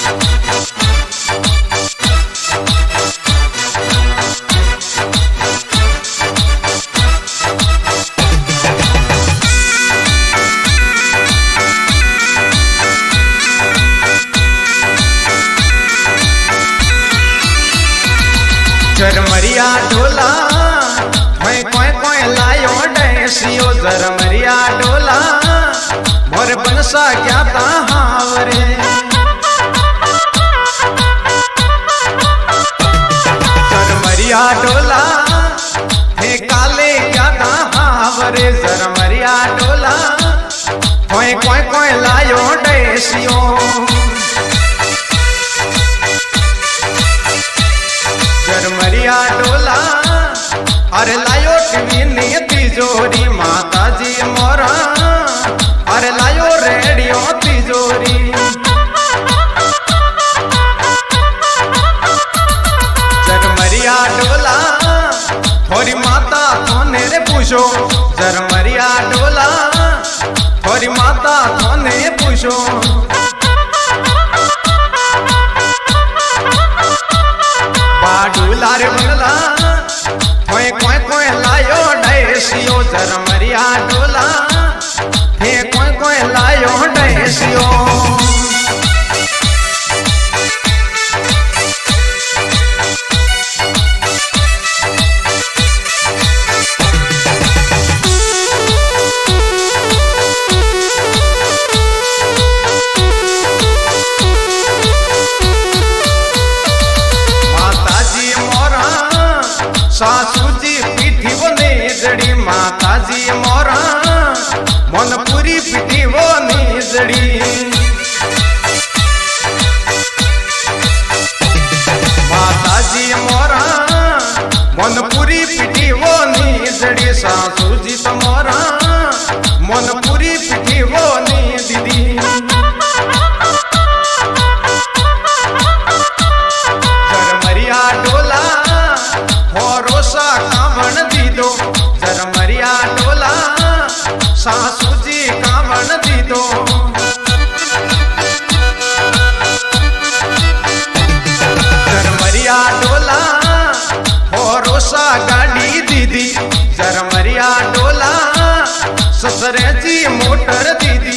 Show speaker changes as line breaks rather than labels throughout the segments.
झरमरिया ढोला मैं कोई लायो डैसियो झरमरिया ढोला मोर बनसा क्या हावरे झरमरिया ढोला हे काले क्या हावरे झरमरिया ढोला कोई लायो डैसियो झरमरिया ढोला अरे लायो टीवी तिजोरी माता जी मोरा अरे लायो रेडियो तिजोरी झरमरिया ढोला थोड़ी माता थोने रे पूछो झरमरिया ढोला थोड़ी माता थोने पूछो बाडूला रे बनला कोई लायो डैसियो झरमरिया ढोला हे कोई लायो डैसियो सासू जी पीठी वो नेजड़ी माता जी मोरा मनपुरी पीठी वो नेजड़ी माता जी मोरा मनपुरी पीठी वो नेजड़ी सासू जी तो मोरा मनपुरी पीठी वो ने दीदी झरमरिया ढोला रोसा कावण दीदो झरमरिया ढोला सासू जी कावण दीदो झरमरिया ढोला हो रोसा गाड़ी दीदी झरमरिया ढोला ससरे जी मोटर दीदी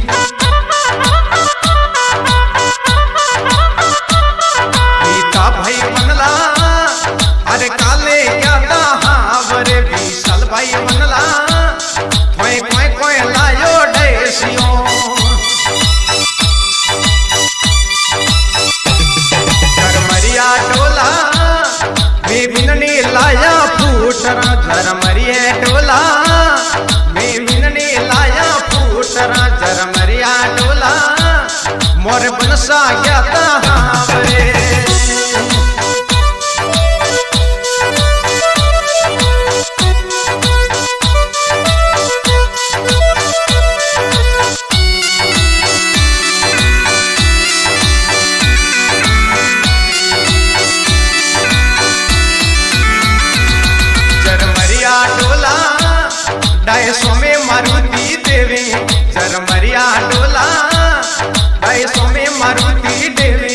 गीता भाई बनला अरे काले क्या हावरे विशाल भाई बनला कोई लायो डैसियो झरमरिया ढोला मैं बिनने लाया फूटरा झरमरिया ढोला मैं बिनने लाया फूटरा झरमरिया ढोला मोर बनसा क्या हावरे डायसो में मारुति देवी झरमरिया ढोला डायसो में मारुति देवी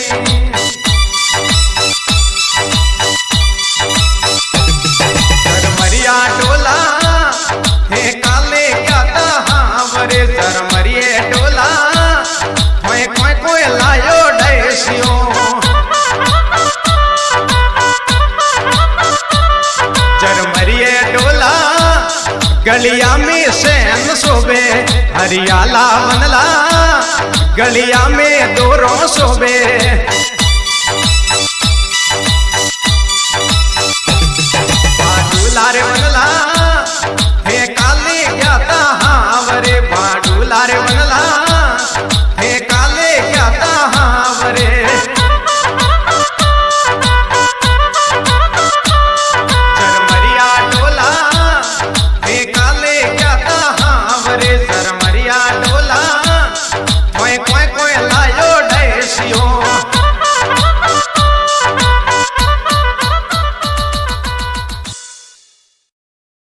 झरमरिया ढोला हे काले क्या हावरे झरमरिया ढोला कोई लायो डैसियो झरमरिया ढोला गलिया में सैन सोबे हरियाला बनला गलिया में दोरों सोबे बाडूला रे बनला हे काले क्या हावरे बाडूला रे बनला हे काले क्या हावरे झरमरिया ढोला हे काले क्या हावरे